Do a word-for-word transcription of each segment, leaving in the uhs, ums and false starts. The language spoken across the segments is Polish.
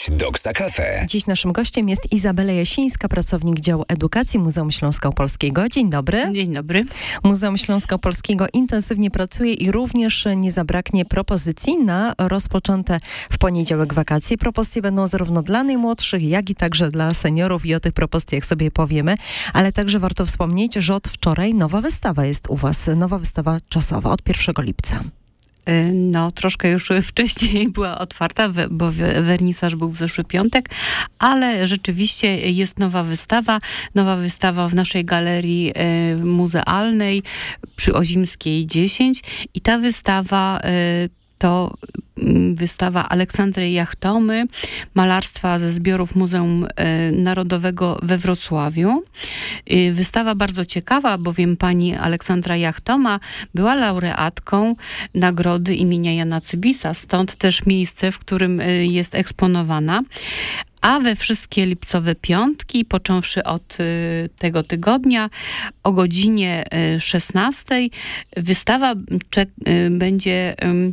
Doksa Cafe. Dziś naszym gościem jest Izabela Jasińska, pracownik działu edukacji Muzeum Śląsko-Polskiego. Dzień dobry. Dzień dobry. Muzeum Śląsko-Polskiego intensywnie pracuje i również nie zabraknie propozycji na rozpoczęte w poniedziałek wakacje. Propozycje będą zarówno dla najmłodszych, jak i także dla seniorów i o tych propozycjach sobie powiemy. Ale także warto wspomnieć, że od wczoraj nowa wystawa jest u Was. Nowa wystawa czasowa od pierwszego lipca. No, troszkę już wcześniej była otwarta, bo wernisaż był w zeszły piątek, ale rzeczywiście jest nowa wystawa. Nowa wystawa w naszej galerii muzealnej przy Ozimskiej dziesięć i ta wystawa to wystawa Aleksandry Jachtomy, malarstwa ze zbiorów Muzeum Narodowego we Wrocławiu. Wystawa bardzo ciekawa, bowiem pani Aleksandra Jachtoma była laureatką nagrody imienia Jana Cybisa, stąd też miejsce, w którym jest eksponowana. A we wszystkie lipcowe piątki, począwszy od y, tego tygodnia, o godzinie y, szesnastej, wystawa czek, y, będzie y,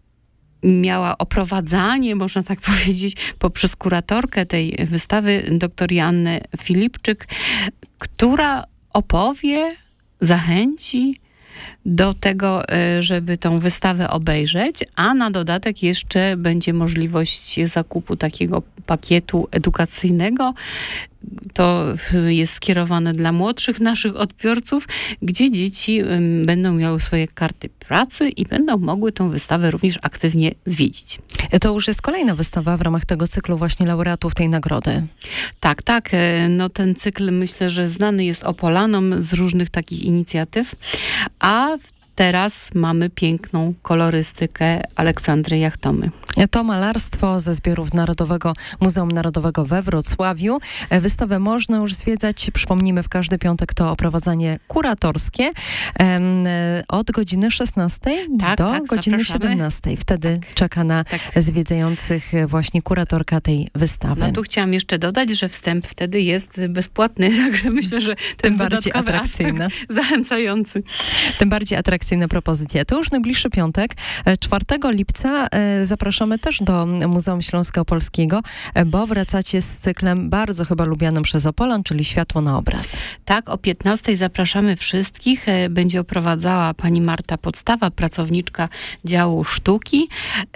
miała oprowadzanie, można tak powiedzieć, poprzez kuratorkę tej wystawy, dr Joannę Filipczyk, która opowie, zachęci do tego, żeby tą wystawę obejrzeć, a na dodatek jeszcze będzie możliwość zakupu takiego pakietu edukacyjnego. To jest skierowane dla młodszych naszych odbiorców, gdzie dzieci będą miały swoje karty pracy i będą mogły tą wystawę również aktywnie zwiedzić. To już jest kolejna wystawa w ramach tego cyklu właśnie laureatów tej nagrody. Tak, tak. No ten cykl myślę, że znany jest Opolanom z różnych takich inicjatyw, a teraz mamy piękną kolorystykę Aleksandry Jachtomy. To malarstwo ze zbiorów Narodowego Muzeum Narodowego we Wrocławiu. Wystawę można już zwiedzać. Przypomnijmy, w każdy piątek to oprowadzanie kuratorskie od godziny szesnastej tak, do tak, godziny zapraszamy. siedemnastej. Wtedy tak, czeka na tak. zwiedzających właśnie kuratorka tej wystawy. No tu chciałam jeszcze dodać, że wstęp wtedy jest bezpłatny, także myślę, że to Tym jest bardziej dodatkowy atrakcyjne. aspekt zachęcający. Tym bardziej atrakcyjna propozycja. To już najbliższy piątek, czwartego lipca. Zapraszamy też do Muzeum Śląsko-Polskiego, bo wracacie z cyklem bardzo chyba lubianym przez Opolan, czyli Światło na obraz. Tak, o piętnastej zapraszamy wszystkich. Będzie oprowadzała pani Marta Podstawa, pracowniczka działu sztuki.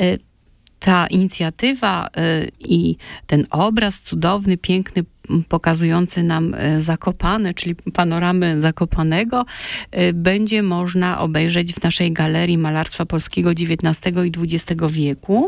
Ta inicjatywa i ten obraz cudowny, piękny, pokazujący nam Zakopane, czyli panoramy Zakopanego, będzie można obejrzeć w naszej Galerii Malarstwa Polskiego dziewiętnastego i dwudziestego wieku.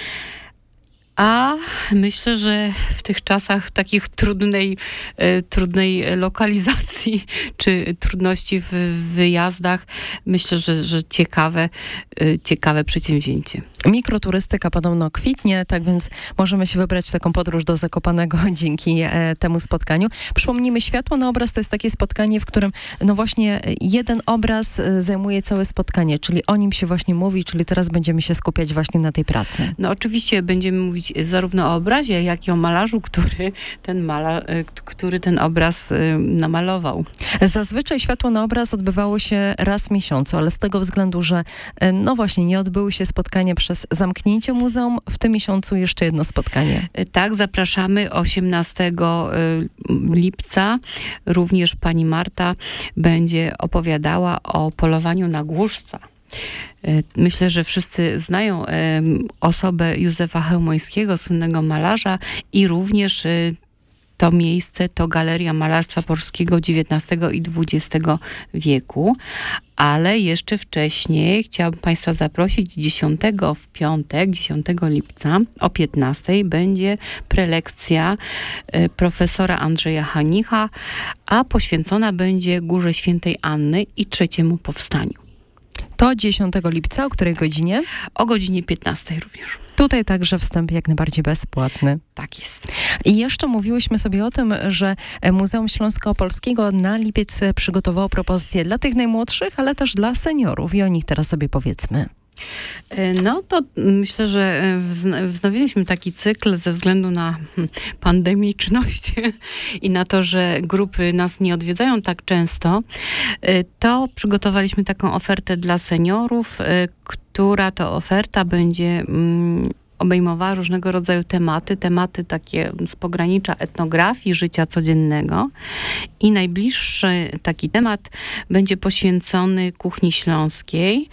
A myślę, że w tych czasach takich trudnej, trudnej lokalizacji czy trudności w wyjazdach, myślę, że, że ciekawe, ciekawe przedsięwzięcie. Mikroturystyka podobno kwitnie, tak więc możemy się wybrać w taką podróż do Zakopanego dzięki e, temu spotkaniu. Przypomnijmy, Światło na obraz to jest takie spotkanie, w którym no właśnie jeden obraz e, zajmuje całe spotkanie, czyli o nim się właśnie mówi, czyli teraz będziemy się skupiać właśnie na tej pracy. No oczywiście będziemy mówić zarówno o obrazie, jak i o malarzu, który ten, malarz, który ten obraz y, namalował. Zazwyczaj Światło na obraz odbywało się raz w miesiącu, ale z tego względu, że e, no właśnie nie odbyły się spotkania przez zamknięcie muzeum, w tym miesiącu jeszcze jedno spotkanie. Tak, zapraszamy osiemnastego lipca. Również pani Marta będzie opowiadała o polowaniu na głuszca. Myślę, że wszyscy znają osobę Józefa Chełmońskiego, słynnego malarza, i również to miejsce to Galeria Malarstwa Polskiego dziewiętnastego i dwudziestego wieku. Ale jeszcze wcześniej chciałabym Państwa zaprosić dziesiątego w piątek, dziesiątego lipca o piętnastej będzie prelekcja profesora Andrzeja Hanicha, a poświęcona będzie Górze Świętej Anny i trzeciemu powstaniu. To dziesiątego lipca, o której godzinie? O godzinie piętnastej również. Tutaj także wstęp jak najbardziej bezpłatny. Tak jest. I jeszcze mówiłyśmy sobie o tym, że Muzeum Śląsko-Polskiego na lipiec przygotowało propozycje dla tych najmłodszych, ale też dla seniorów. I o nich teraz sobie powiedzmy. No to myślę, że wznowiliśmy taki cykl ze względu na pandemiczność i na to, że grupy nas nie odwiedzają tak często. To przygotowaliśmy taką ofertę dla seniorów, która to oferta będzie obejmowała różnego rodzaju tematy, tematy takie z pogranicza etnografii, życia codziennego. I najbliższy taki temat będzie poświęcony kuchni śląskiej.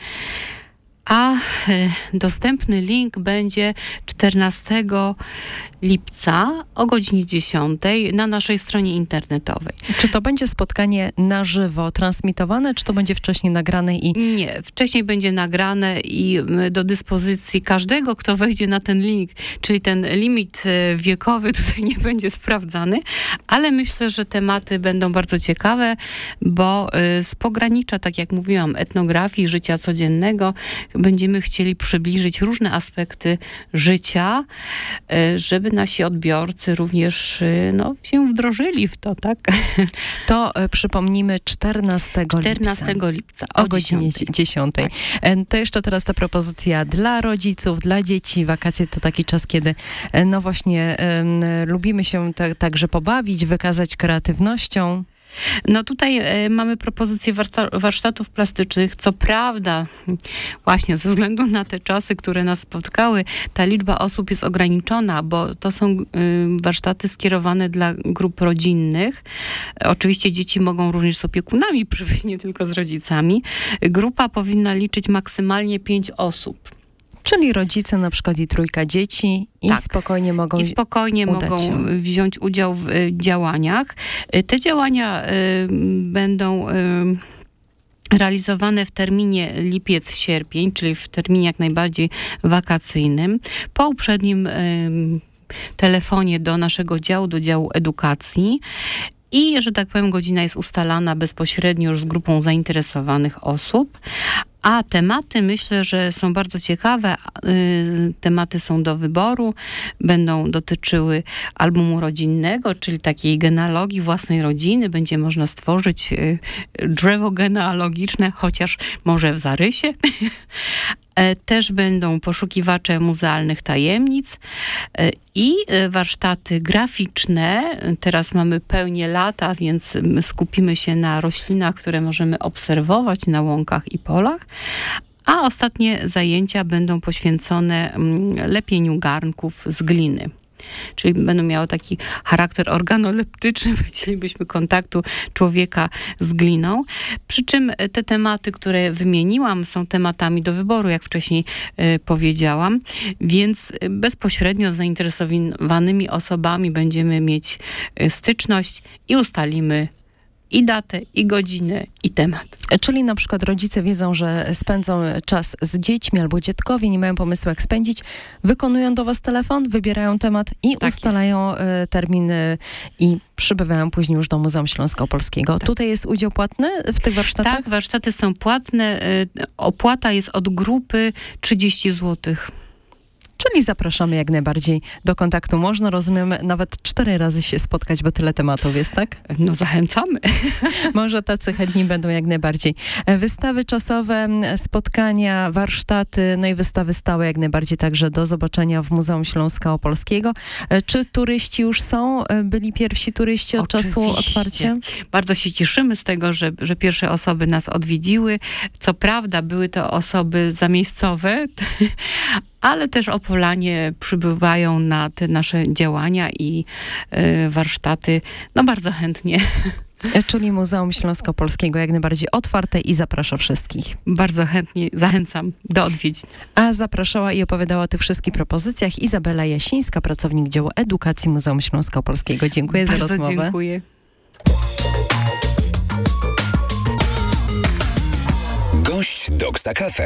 A dostępny link będzie czternastego lipca o godzinie dziesiątej na naszej stronie internetowej. Czy to będzie spotkanie na żywo transmitowane, czy to będzie wcześniej nagrane i... Nie, wcześniej będzie nagrane i do dyspozycji każdego, kto wejdzie na ten link, czyli ten limit wiekowy tutaj nie będzie sprawdzany, ale myślę, że tematy będą bardzo ciekawe, bo z pogranicza, tak jak mówiłam, etnografii, życia codziennego, będziemy chcieli przybliżyć różne aspekty życia, żeby nasi odbiorcy również no, się wdrożyli w to, tak? To e, przypomnijmy czternastego czternastego lipca o, o godzinie dziesiątej. Tak. To jeszcze teraz ta propozycja dla rodziców, dla dzieci. Wakacje to taki czas, kiedy no właśnie e, lubimy się tak, także pobawić, wykazać kreatywnością. No tutaj e, mamy propozycję warsta- warsztatów plastycznych. Co prawda, właśnie ze względu na te czasy, które nas spotkały, ta liczba osób jest ograniczona, bo to są y, warsztaty skierowane dla grup rodzinnych. Oczywiście dzieci mogą również z opiekunami przybyć, nie tylko z rodzicami. Grupa powinna liczyć maksymalnie pięć osób. Czyli rodzice na przykład i trójka dzieci i tak. spokojnie mogą I spokojnie mogą się. wziąć udział w y, działaniach. Y, te działania y, będą... Y, realizowane w terminie lipiec-sierpień, czyli w terminie jak najbardziej wakacyjnym. Po uprzednim y, telefonie do naszego działu, do działu edukacji. I, że tak powiem, godzina jest ustalana bezpośrednio już z grupą zainteresowanych osób. A tematy myślę, że są bardzo ciekawe. Yy, tematy są do wyboru. Będą dotyczyły albumu rodzinnego, czyli takiej genealogii własnej rodziny. Będzie można stworzyć yy, drzewo genealogiczne, chociaż może w zarysie. Też będą poszukiwacze muzealnych tajemnic i warsztaty graficzne. Teraz mamy pełnię lata, więc skupimy się na roślinach, które możemy obserwować na łąkach i polach. A ostatnie zajęcia będą poświęcone lepieniu garnków z gliny. Czyli będą miały taki charakter organoleptyczny, chcielibyśmy kontaktu człowieka z gliną. Przy czym te tematy, które wymieniłam, są tematami do wyboru, jak wcześniej y, powiedziałam, więc bezpośrednio z zainteresowanymi osobami będziemy mieć y, styczność i ustalimy i datę, i godzinę, i temat. Czyli na przykład rodzice wiedzą, że spędzą czas z dziećmi albo dziadkowie, nie mają pomysłu jak spędzić, wykonują do was telefon, wybierają temat i tak ustalają jest. terminy i przybywają później już do Muzeum Śląsko-Polskiego. Tak. Tutaj jest udział płatny w tych warsztatach? Tak, warsztaty są płatne. Opłata jest od grupy trzydzieści złotych. Czyli zapraszamy jak najbardziej do kontaktu. Można, rozumiem, nawet cztery razy się spotkać, bo tyle tematów jest, tak? No zachęcamy. Może tacy chętni będą jak najbardziej. Wystawy czasowe, spotkania, warsztaty, no i wystawy stałe jak najbardziej także do zobaczenia w Muzeum Śląsko-Polskiego. Czy turyści już są? Byli pierwsi turyści od Oczywiście. czasu otwarcia? Bardzo się cieszymy z tego, że, że pierwsze osoby nas odwiedziły. Co prawda były to osoby zamiejscowe, ale też Opolanie przybywają na te nasze działania i y, warsztaty, no bardzo chętnie. Czyli Muzeum Śląsko-Polskiego jak najbardziej otwarte i zaprasza wszystkich. Bardzo chętnie zachęcam do odwiedzin. A zapraszała i opowiadała o tych wszystkich propozycjach Izabela Jasińska, pracownik działu edukacji Muzeum Śląsko-Polskiego. Dziękuję bardzo za rozmowę. Dziękuję. Gość Doksa Cafe.